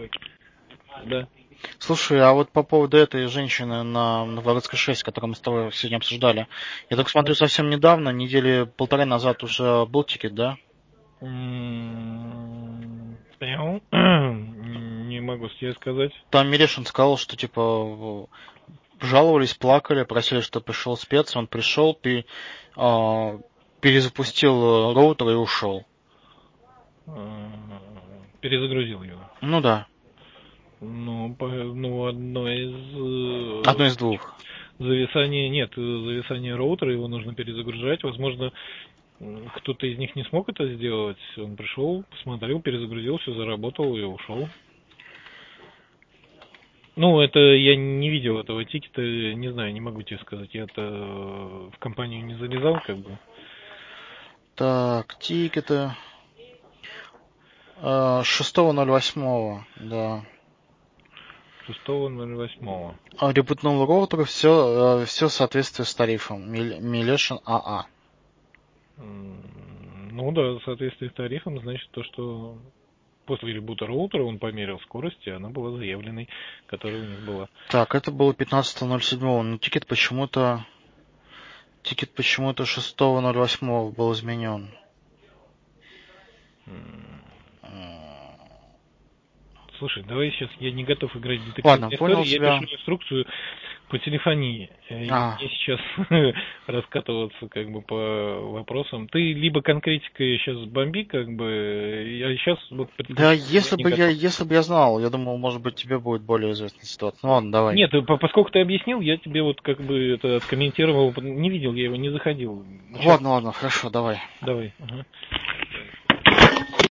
Да. Слушай, а вот по поводу этой женщины на Новгородской 6, которую мы с тобой сегодня обсуждали, я так смотрю, совсем недавно, недели полторы назад уже был тикет, да? Не могу тебе сказать. Там Мирешин сказал, что типа жаловались, плакали, просили, чтобы пришел спец, он пришел, перезапустил роутер и ушел. Перезагрузил его. Ну да. Одно из... Одно из двух. зависание роутера, его нужно перезагружать. Возможно, кто-то из них не смог это сделать. Он пришел, посмотрел, перезагрузил, все заработал и ушел. Это я не видел этого тикета, не знаю, не могу тебе сказать. Я-то в компанию не залезал, как бы. Так, тикеты. 6.08, да. 6.08. Ребутнул роутер, все в соответствии с тарифом. Милешин АА. Да, в соответствии с тарифом, значит, то, что после ребута роутера он померил скорость, и она была заявленной, которая у них была. Так, это было 15.07, но тикет почему-то 6.08 был изменен. Слушай, давай сейчас, я не готов играть в детективные Ладно, истории, понял я тебя. пишу инструкцию по телефонии. Мне сейчас раскатываться как бы по вопросам. Ты либо конкретикой сейчас бомби, как бы, а сейчас вот... Да, если бы я знал, я думал, может быть, тебе будет более известная ситуация. Ну ладно, давай. Нет, поскольку ты объяснил, я тебе вот как бы это откомментировал. Не видел я его, не заходил. Ладно, хорошо, давай. Давай. Ага.